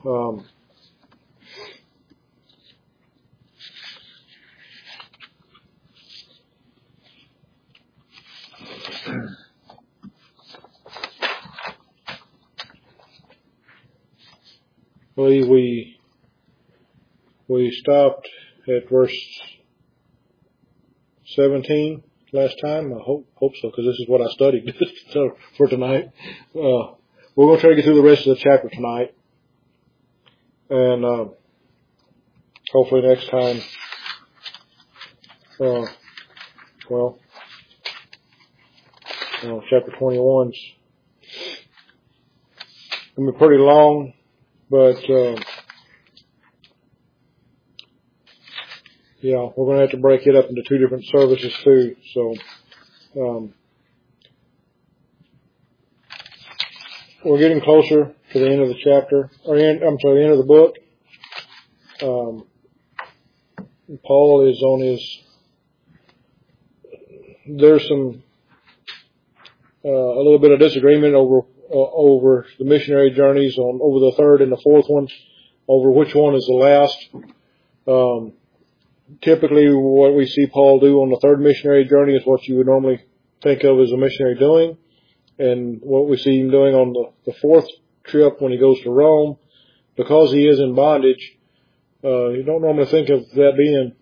I believe we stopped at verse 17 last time. I hope so, because this is what I studied for tonight. We're going to try to get through the rest of the chapter tonight, and hopefully next time, chapter 21's going to be pretty long, but we're going to have to break it up into two different services too. So we're getting closer to the end of the chapter, the end of the book. Paul is on there's some a little bit of disagreement over the missionary journeys over the third and the fourth one, over which one is the last. Typically what we see Paul do on the third missionary journey is what you would normally think of as a missionary doing. And what we see him doing on the fourth trip when he goes to Rome, because he is in bondage, you don't normally think of that being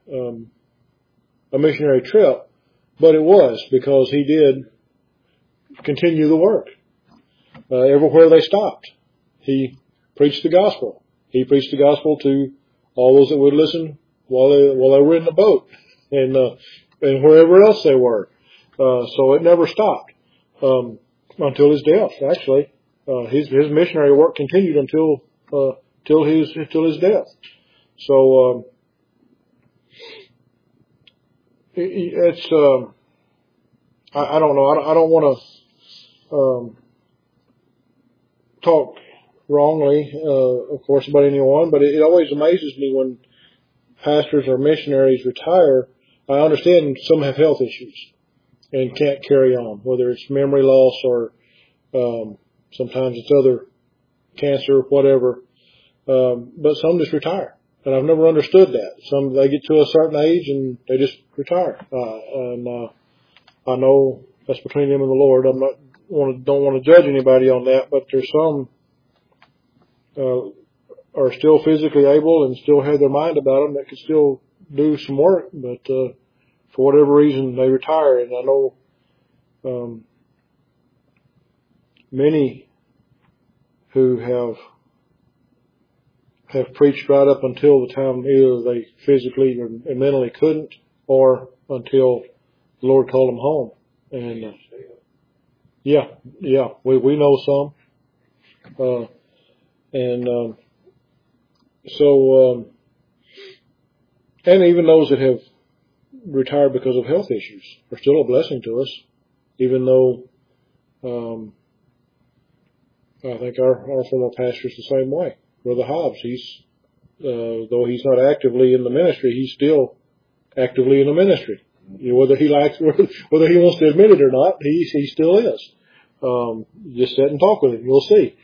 a missionary trip, but it was, because he did continue the work. Everywhere they stopped, he preached the gospel. He preached the gospel to all those that would listen while they were in the boat, and wherever else they were. So it never stopped until his death. Actually, his missionary work continued until his death. So it's I don't know. I don't want to talk wrongly, of course, about anyone, but it always amazes me when pastors or missionaries retire. I understand some have health issues and can't carry on, whether it's memory loss or sometimes it's other cancer, whatever. But some just retire, and I've never understood that. Some, they get to a certain age and they just retire. And I know that's between them and the Lord. Don't want to judge anybody on that, but there's some are still physically able and still have their mind about them that can still do some work, but for whatever reason they retire. And I know many who have preached right up until the time either they physically or mentally couldn't, or until the Lord called them home. And we know some, and even those that have retired because of health issues are still a blessing to us, even though I think our former pastor is the same way. Brother Hobbs, though he's not actively in the ministry, he's still actively in the ministry. Whether he wants to admit it or not, he still is. Just sit and talk with him, you'll see.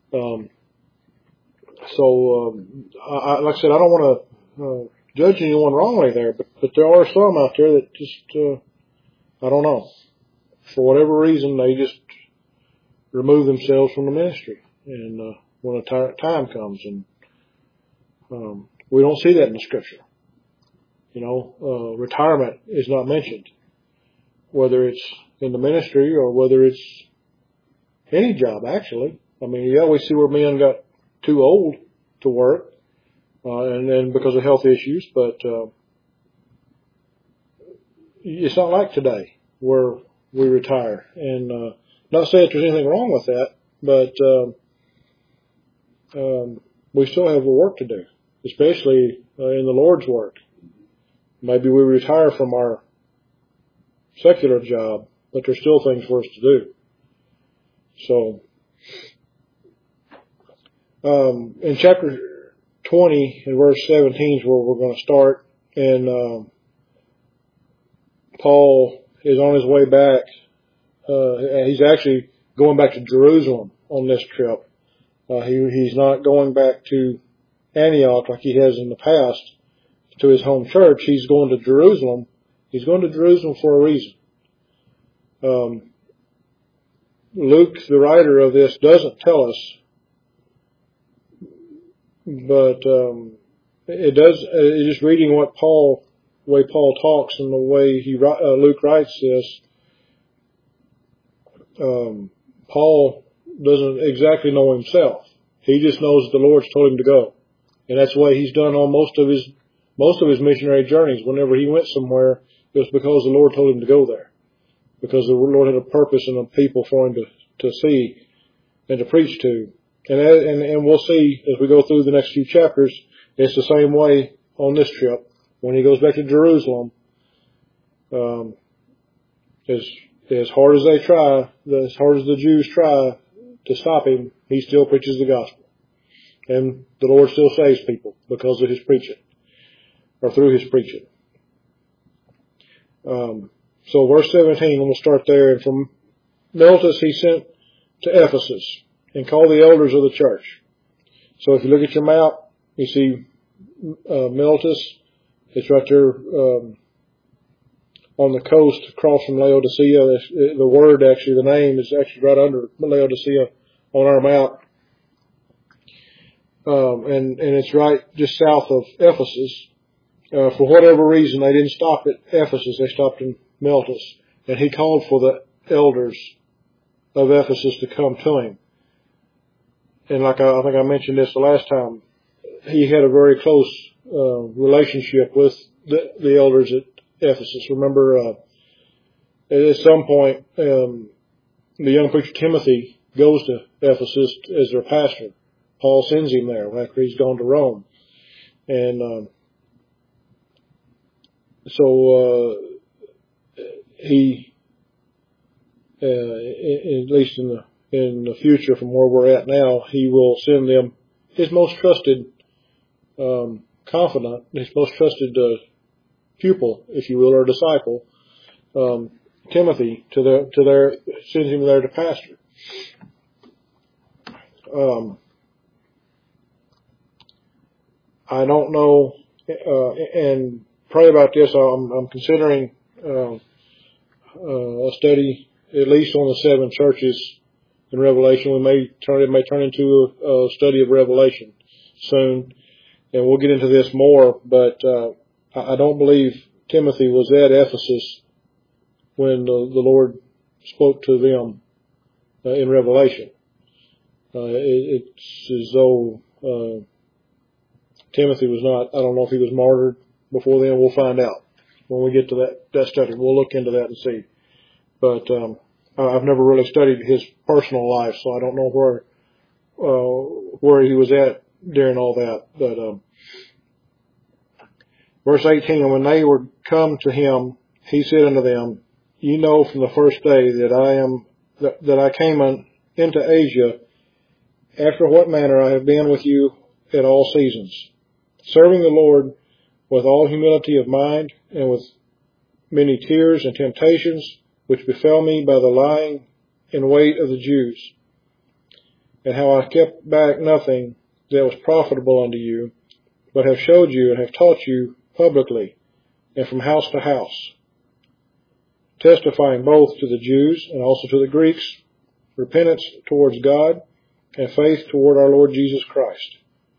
Like I said, I don't want to judge anyone wrongly there, but there are some out there that just, I don't know, for whatever reason, they just remove themselves from the ministry, and when a time comes, and we don't see that in the Scripture. Retirement is not mentioned, whether it's in the ministry or whether it's any job, actually. I mean, we see where men got too old to work, and then because of health issues, but it's not like today where we retire. And not saying that there's anything wrong with that, but we still have work to do, especially in the Lord's work. Maybe we retire from our secular job, but there's still things for us to do. So, in chapter 20 and verse 17 is where we're going to start, and Paul is on his way back. He's actually going back to Jerusalem on this trip, He's not going back to Antioch like he has in the past to his home church. He's going to Jerusalem. He's going to Jerusalem for a reason. Luke, the writer of this, doesn't tell us, but it does. Just reading what the way Paul talks and the way Luke writes this, Paul doesn't exactly know himself. He just knows the Lord's told him to go, and that's the way he's done on most of his missionary journeys. Whenever he went somewhere, it was because the Lord told him to go there, because the Lord had a purpose and a people for him to see and to preach to. And we'll see as we go through the next few chapters, it's the same way on this trip. When he goes back to Jerusalem, as hard as the Jews try to stop him, he still preaches the gospel. And the Lord still saves people because of his preaching, or through his preaching. So verse 17, we'll start there. And from Miletus he sent to Ephesus and called the elders of the church. So if you look at your map, you see Miletus. It's right there on the coast across from Laodicea. The word, actually, the name is actually right under Laodicea on our map. And it's right just south of Ephesus. For whatever reason, they didn't stop at Ephesus. They stopped in Miletus. And he called for the elders of Ephesus to come to him. And like I think I mentioned this the last time, he had a very close relationship with the elders at Ephesus. Remember, at some point, the young preacher Timothy goes to Ephesus as their pastor. Paul sends him there after he's gone to Rome. And so he, at least in the future from where we're at now, he will send them his most trusted confidant, his most trusted pupil, if you will, or disciple, Timothy, sends him there to pastor. I don't know, and pray about this. I'm considering a study at least on the 7 churches in Revelation. It may turn into a study of Revelation soon, and we'll get into this more. But I don't believe Timothy was at Ephesus when the Lord spoke to them in Revelation. It's as though Timothy was not. I don't know if he was martyred before then. We'll find out when we get to that study. We'll look into that and see. But I've never really studied his personal life, so I don't know where he was at during all that. But verse 18, and when they were come to him, he said unto them, "Ye know from the first day that I came into Asia, after what manner I have been with you at all seasons, serving the Lord with all humility of mind and with many tears and temptations, which befell me by the lying in wait of the Jews, and how I kept back nothing that was profitable unto you, but have showed you and have taught you publicly and from house to house, testifying both to the Jews and also to the Greeks, repentance towards God and faith toward our Lord Jesus Christ."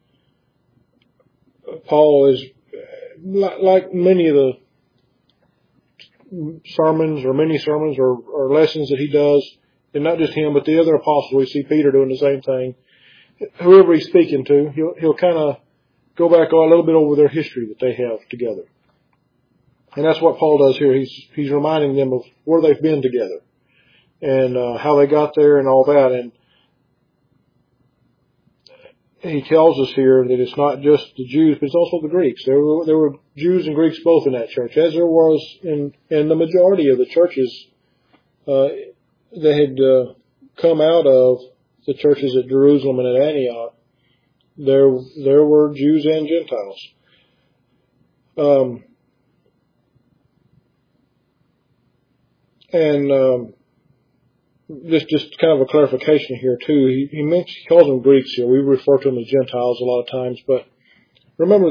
Paul is, like many of the sermons or many sermons or lessons that he does, and not just him, but the other apostles, we see Peter doing the same thing. Whoever he's speaking to, he'll kind of go back a little bit over their history that they have together. And that's what Paul does here. He's reminding them of where they've been together and how they got there and all that. And he tells us here that it's not just the Jews, but it's also the Greeks. There were Jews and Greeks both in that church, as there was in the majority of the churches that had come out of the churches at Jerusalem and at Antioch. There were Jews and Gentiles. just kind of a clarification here too. He calls them Greeks here. We refer to them as Gentiles a lot of times, but remember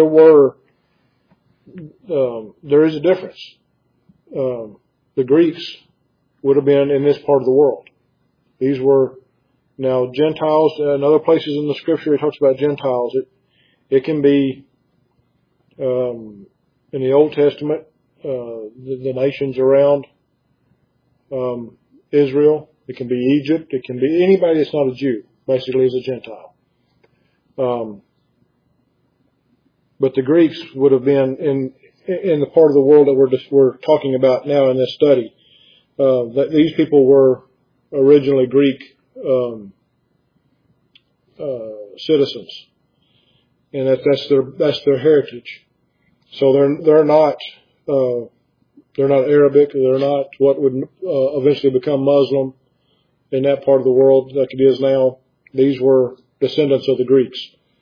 there is a difference. The Greeks would have been in this part of the world. These were now Gentiles. In other places in the Scripture, it talks about Gentiles. It can be in the Old Testament, the nations around Israel. It can be Egypt. It can be anybody that's not a Jew. Basically, is a Gentile. But the Greeks would have been in the part of the world that we're talking about now in this study. That these people were originally Greek citizens, and that's their heritage. So they're not Arabic. They're not what would eventually become Muslim in that part of the world like it is now. These were descendants of the Greeks,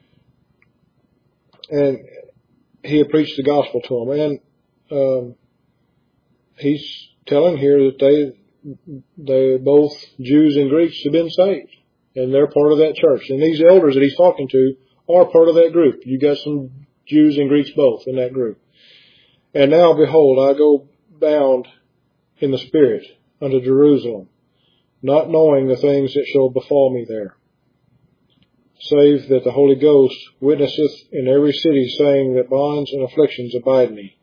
and he had preached the gospel to them, and he's telling here that they both Jews and Greeks have been saved, and they're part of that church. And these elders that he's talking to are part of that group. You got some Jews and Greeks both in that group. And now, behold, I go bound in the Spirit unto Jerusalem, not knowing the things that shall befall me there, save that the Holy Ghost witnesseth in every city, saying that bonds and afflictions abide me.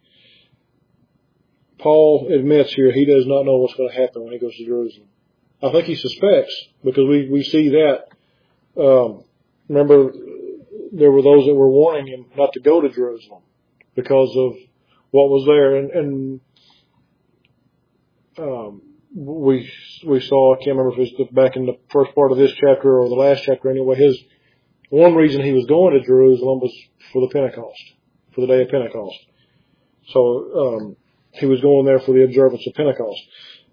Paul admits here he does not know what's going to happen when he goes to Jerusalem. I think he suspects, because we see that. Remember, there were those that were warning him not to go to Jerusalem because of what was there. And we saw, I can't remember if it was back in the first part of this chapter or the last chapter anyway, one reason he was going to Jerusalem was for the Pentecost, for the day of Pentecost. So, he was going there for the observance of Pentecost.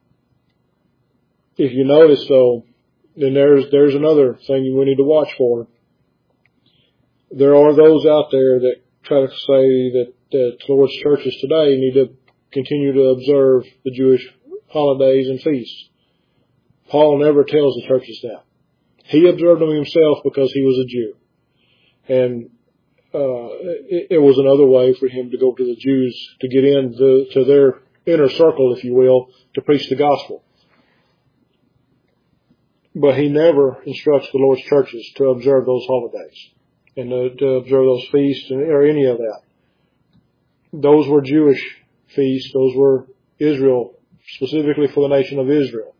If you notice, though, then there's another thing we need to watch for. There are those out there that try to say that the Lord's churches today need to continue to observe the Jewish holidays and feasts. Paul never tells the churches that. He observed them himself because he was a Jew. And it was another way for him to go to the Jews to get to their inner circle, if you will, to preach the gospel. But he never instructs the Lord's churches to observe those holidays and to observe those feasts or any of that. Those were Jewish feasts. Those were Israel, specifically for the nation of Israel.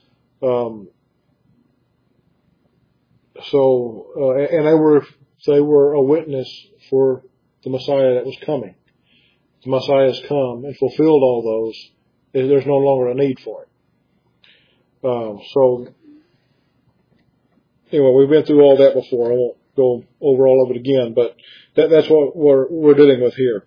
And they were a witness for the Messiah that was coming. The Messiah has come and fulfilled all those. There's no longer a need for it. So anyway, we've been through all that before. I won't go over all of it again, but that's what we're dealing with here.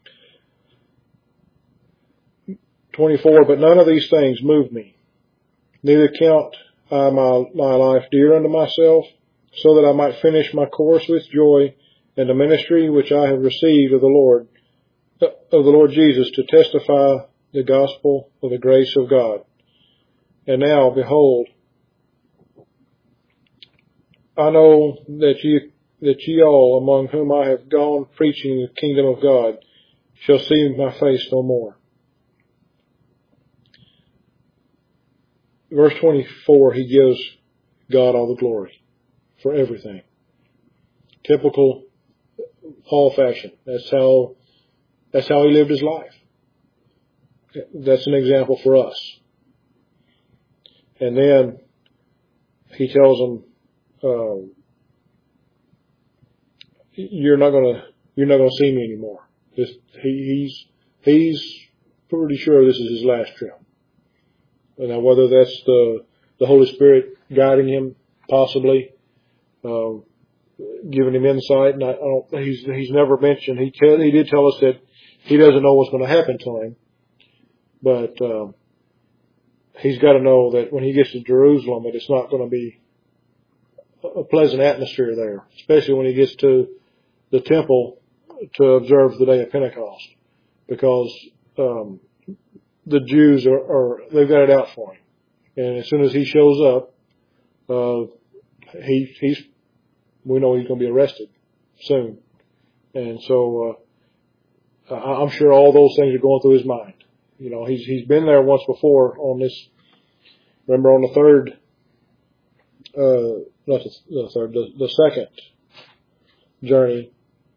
24, but none of these things move me. Neither count I my life dear unto myself, so that I might finish my course with joy and the ministry which I have received of the Lord Jesus, to testify the gospel of the grace of God. And now, behold, I know that ye all, among whom I have gone preaching the kingdom of God, shall see my face no more. Verse 24, he gives God all the glory for everything. Typical Paul fashion. That's how he lived his life. That's an example for us. And then he tells them, you're not gonna see me anymore. He's pretty sure this is his last trip. And now whether that's the Holy Spirit guiding him, possibly, giving him insight, and he's never mentioned. He did tell us that he doesn't know what's going to happen to him, but he's got to know that when he gets to Jerusalem, that it's not going to be a pleasant atmosphere there, especially when he gets to the temple to observe the day of Pentecost, because the Jews they've got it out for him. And as soon as he shows up, we know he's going to be arrested soon. And so, I'm sure all those things are going through his mind. You know, he's been there once before on this, remember on the second journey,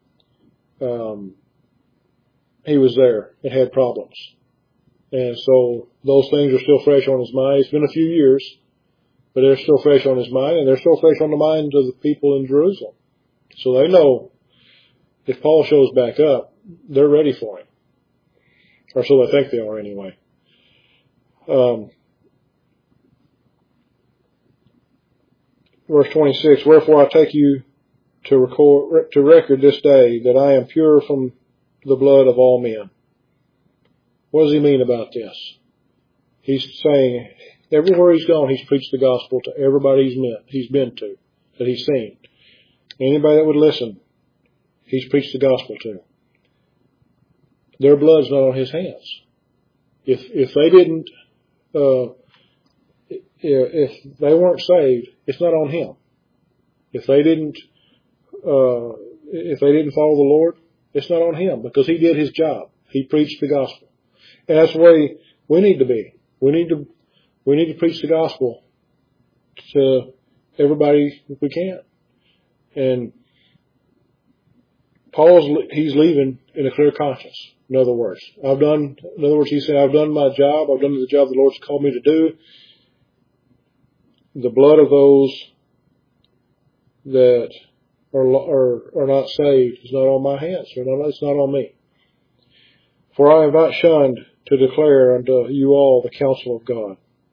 he was there and had problems. And so those things are still fresh on his mind. It's been a few years, but they're still fresh on his mind, and they're still fresh on the minds of the people in Jerusalem. So they know if Paul shows back up, they're ready for him. Or so they think they are anyway. Verse 26, wherefore I take you to record this day that I am pure from the blood of all men. What does he mean about this? He's saying everywhere he's gone, he's preached the gospel to everybody he's been to, that he's seen. Anybody that would listen, he's preached the gospel to. Their blood's not on his hands. If they didn't, if they weren't saved, it's not on him. If they didn't follow the Lord, it's not on him, because he did his job. He preached the gospel. And that's the way we need to be. We need to preach the gospel to everybody if we can. And he's leaving in a clear conscience. In other words, he's saying, I've done my job. I've done the job the Lord's called me to do. The blood of those that are not saved is not on my hands. It's not on me. For I am not shunned to declare unto you all the counsel of God.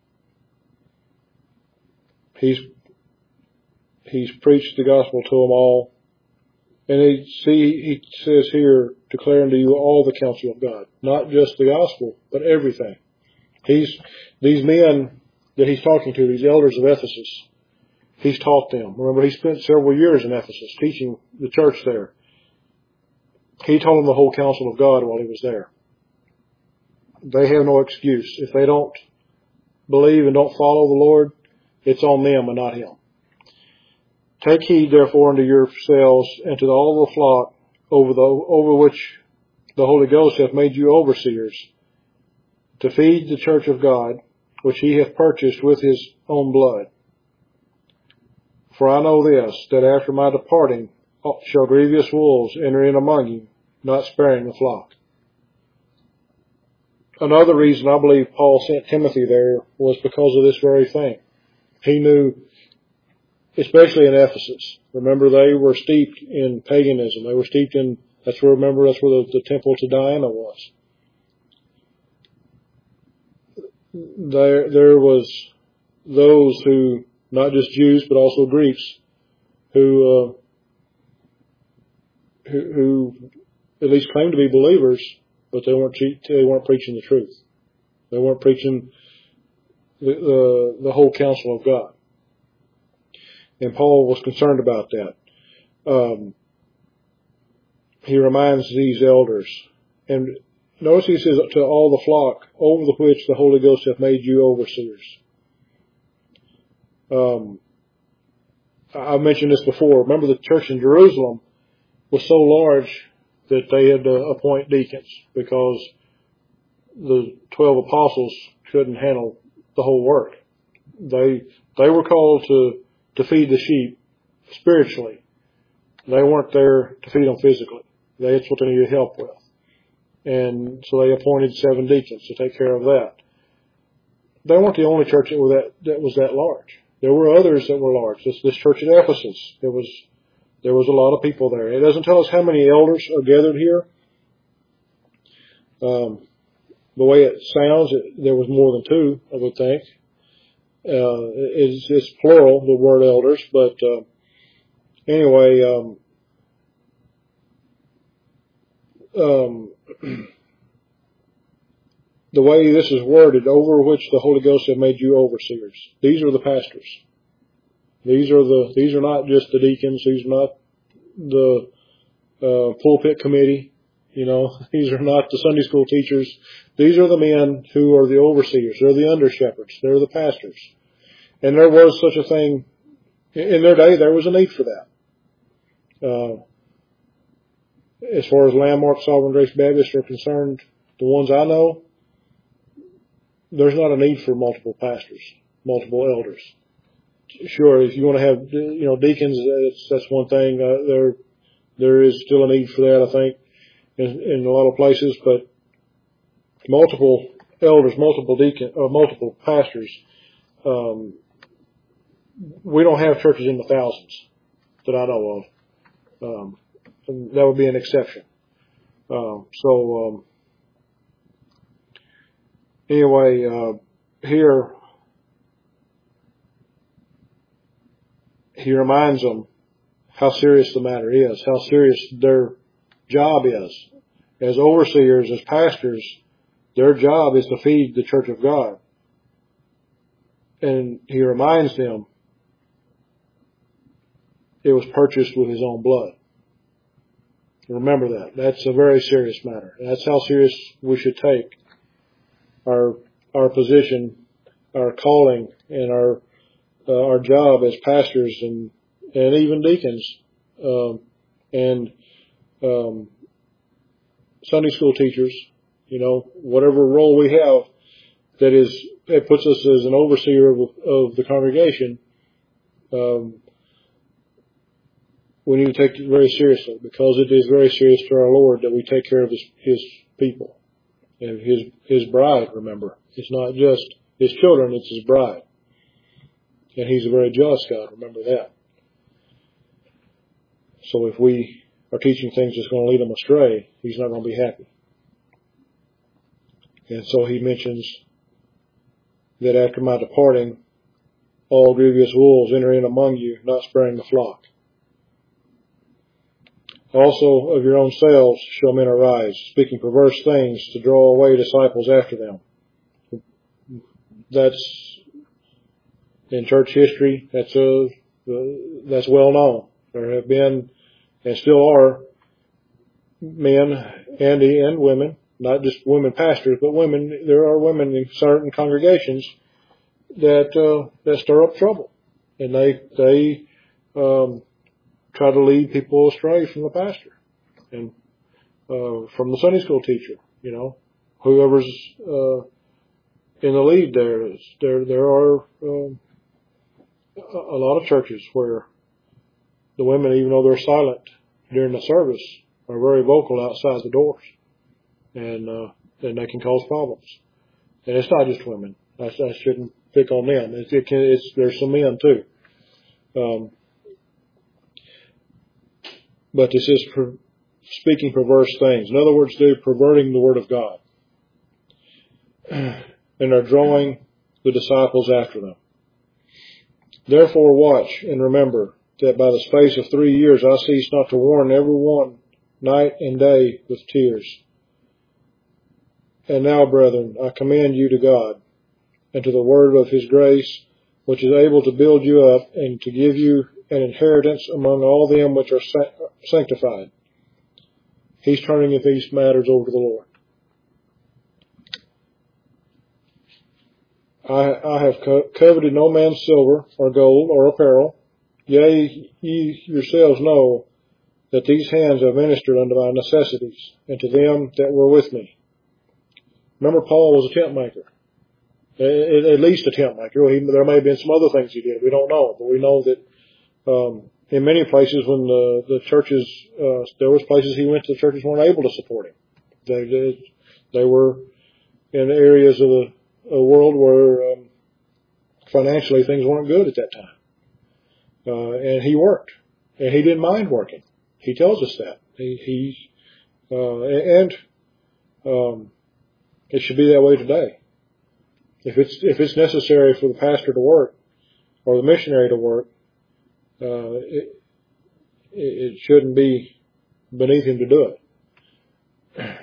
He's preached the gospel to them all. And he says here, declare unto you all the counsel of God. Not just the gospel, but everything. These men that he's talking to, these elders of Ephesus, he's taught them. Remember, he spent several years in Ephesus teaching the church there. He told them the whole counsel of God while he was there. They have no excuse. If they don't believe and don't follow the Lord, it's on them and not him. Take heed, therefore, unto yourselves and to all the flock over which the Holy Ghost hath made you overseers, to feed the church of God, which he hath purchased with his own blood. For I know this, that after my departing shall grievous wolves enter in among you, not sparing the flock. Another reason I believe Paul sent Timothy there was because of this very thing. He knew, especially in Ephesus, remember they were steeped in paganism. They were steeped in, that's where the temple to Diana was. There was those who, not just Jews, but also Greeks, who at least claimed to be believers, but they weren't preaching the truth. They weren't preaching the whole counsel of God. And Paul was concerned about that. He reminds these elders, and notice he says, to all the flock over the which the Holy Ghost hath made you overseers. I mentioned this before. Remember, the church in Jerusalem was so large that they had to appoint deacons because the 12 apostles couldn't handle the whole work. They were called to feed the sheep spiritually. They weren't there to feed them physically. That's what they needed help with. And so they appointed 7 deacons to take care of that. They weren't the only church that was that large. There were others that were large. This church at Ephesus, there was a lot of people there. It doesn't tell us how many elders are gathered here. The way it sounds, there was more than 2, I would think. It's plural, the word elders, but anyway, the way this is worded, over which the Holy Ghost have made you overseers. These are the pastors. These are not just the deacons. These are not the pulpit committee. These are not the Sunday school teachers. These are the men who are the overseers. They're the under shepherds. They're the pastors. And there was such a thing in their day. There was a need for that. As far as Landmark Sovereign Grace Baptists are concerned, the ones I know, there's not a need for multiple pastors, multiple elders. Sure, if you want to have, deacons, that's one thing. There is still a need for that, I think, in a lot of places, but multiple elders, multiple pastors, we don't have churches in the thousands that I know of. And that would be an exception. Anyway, here he reminds them how serious the matter is, how serious their job is. As overseers, as pastors, their job is to feed the church of God. And he reminds them it was purchased with his own blood. Remember that. That's a very serious matter. That's how serious we should take our position, our calling, and our job as pastors and even deacons, and Sunday school teachers, whatever role we have that puts us as an overseer of the congregation, we need to take it very seriously, because it is very serious to our Lord that we take care of his people and his bride. Remember, it's not just his children, it's his bride. And he's a very jealous God. Remember that. So if we are teaching things that's going to lead them astray, he's not going to be happy. And so he mentions that after my departing, all grievous wolves enter in among you, not sparing the flock. Also of your own selves shall men arise, speaking perverse things to draw away disciples after them. That's in church history. That's well known. There have been and still are men and women, not just women pastors, but women. There are women in certain congregations that stir up trouble, and they try to lead people astray from the pastor and from the Sunday school teacher. Whoever's in the lead there is. There are a lot of churches where the women, even though they're silent during the service, are very vocal outside the doors, and they can cause problems. And it's not just women. I shouldn't pick on them. There's some men too. But this is speaking perverse things. In other words, they're perverting the word of God, and are drawing the disciples after them. Therefore watch and remember that by the space of 3 years I cease not to warn every one night and day with tears. And now, brethren, I commend you to God and to the word of his grace, which is able to build you up and to give you an inheritance among all them which are sanctified. He's turning these matters over to the Lord. I have coveted no man's silver or gold or apparel. Yea, ye yourselves know that these hands have ministered unto my necessities, and to them that were with me. Remember, Paul was a tent maker. At least a tent maker. There may have been some other things he did. We don't know. But we know that in many places when the churches, there was places he went to, the churches weren't able to support him. They were in areas of the world where financially things weren't good at that time. And he worked. And he didn't mind working. He tells us that. It should be that way today. If it's necessary for the pastor to work or the missionary to work, it shouldn't be beneath him to do it.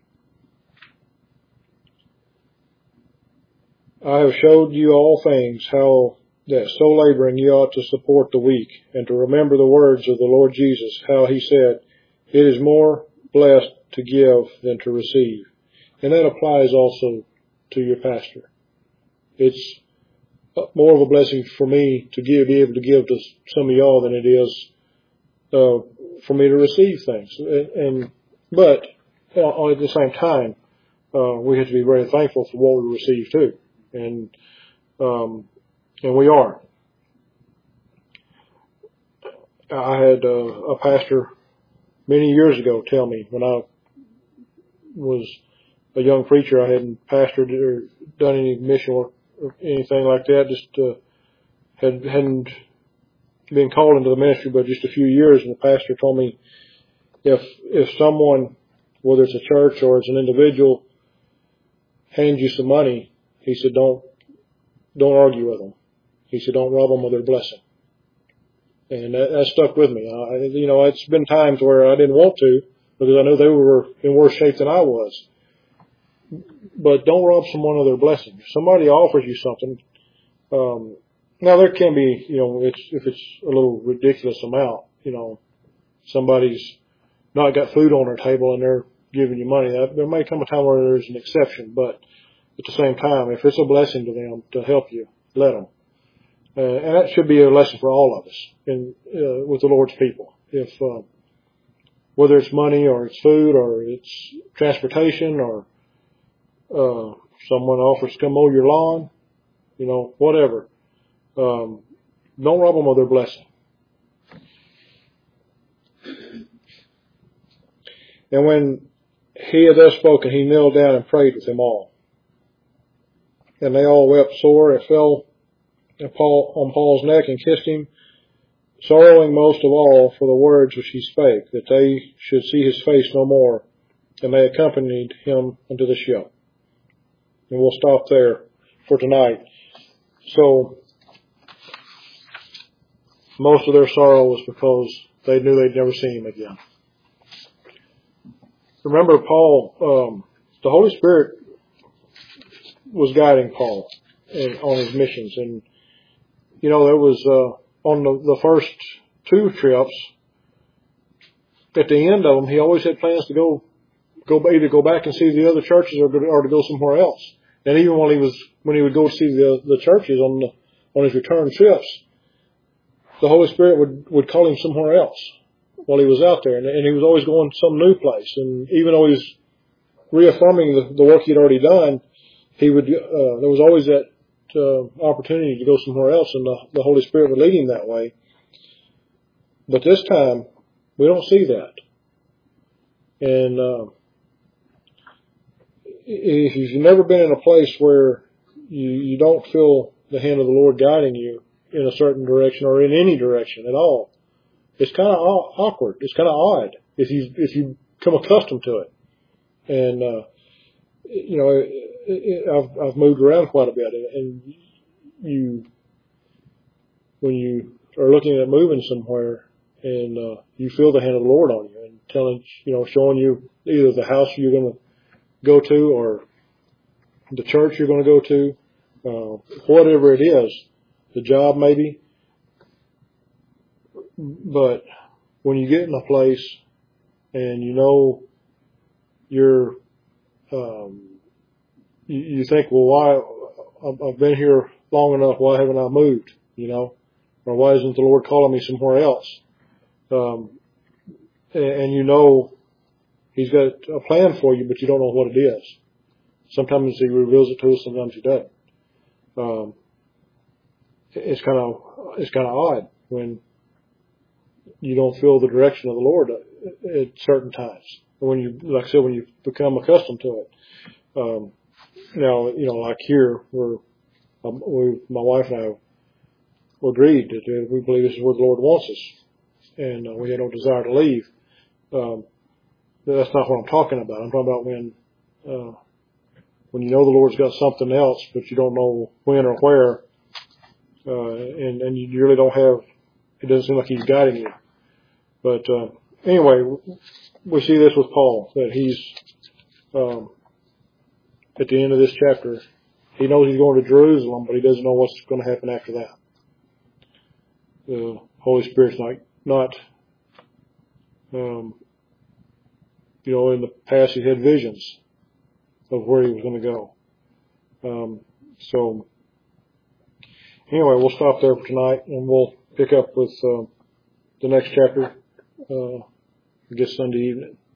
I have showed you all things, how that so laboring ye ought to support the weak, and to remember the words of the Lord Jesus, how he said, it is more blessed to give than to receive. And that applies also to your pastor. It's more of a blessing for me to be able to give to some of y'all than it is for me to receive things. But at the same time, we have to be very thankful for what we receive too, and we are. I had a pastor many years ago tell me, when I was a young preacher, I hadn't pastored or done any mission work or anything like that, just hadn't been called into the ministry but just a few years, and the pastor told me, if someone, whether it's a church or it's an individual, hands you some money, he said, don't argue with them. He said, don't rob them of their blessing. And that stuck with me. It's been times where I didn't want to, because I knew they were in worse shape than I was. But don't rob someone of their blessing. If somebody offers you something, now there can be, if it's a little ridiculous amount, somebody's not got food on their table and they're giving you money. There may come a time where there's an exception, but at the same time, if it's a blessing to them to help you, let them. And that should be a lesson for all of us with the Lord's people. If whether it's money or it's food or it's transportation or someone offers to come mow your lawn, whatever, don't rob them of their blessing. And when he had thus spoken, he knelt down and prayed with them all. And they all wept sore and fell on Paul's neck and kissed him, sorrowing most of all for the words which he spake, that they should see his face no more. And they accompanied him unto the ship. And we'll stop there for tonight. So, most of their sorrow was because they knew they'd never see him again. Remember, Paul, the Holy Spirit was guiding Paul on his missions. And, there was, on the first two trips, at the end of them, he always had plans to either go back and see the other churches or to go somewhere else. And even when he would go see the churches on his return trips, the Holy Spirit would call him somewhere else while he was out there. And he was always going to some new place. And even though he was reaffirming the work he'd already done, there was always that opportunity to go somewhere else, and the Holy Spirit would lead him that way. But this time, we don't see that. And if you've never been in a place where you don't feel the hand of the Lord guiding you in a certain direction or in any direction at all, it's kind of awkward. It's kind of odd if you become accustomed to it. And I've moved around quite a bit, and when you are looking at moving somewhere, and you feel the hand of the Lord on you, and showing you either the house you're going to go to or the church you're going to go to, whatever it is, the job maybe. But when you get in a place and you're you think, well, why I've been here long enough? Why haven't I moved? Or why isn't the Lord calling me somewhere else? And He's got a plan for you, but you don't know what it is. Sometimes He reveals it to us, sometimes He doesn't. It's kind of odd when you don't feel the direction of the Lord at certain times. When you become accustomed to it. Now, like here, my wife and I agreed that we believe this is where the Lord wants us, and we had no desire to leave. That's not what I'm talking about. I'm talking about when the Lord's got something else, but you don't know when or where, and you really don't have. It doesn't seem like He's guiding you. But anyway, we see this with Paul, that he's at the end of this chapter, he knows he's going to Jerusalem, but he doesn't know what's going to happen after that. The Holy Spirit's not in the past he had visions of where he was going to go. So anyway, we'll stop there for tonight, and we'll pick up with the next chapter, I guess Sunday evening.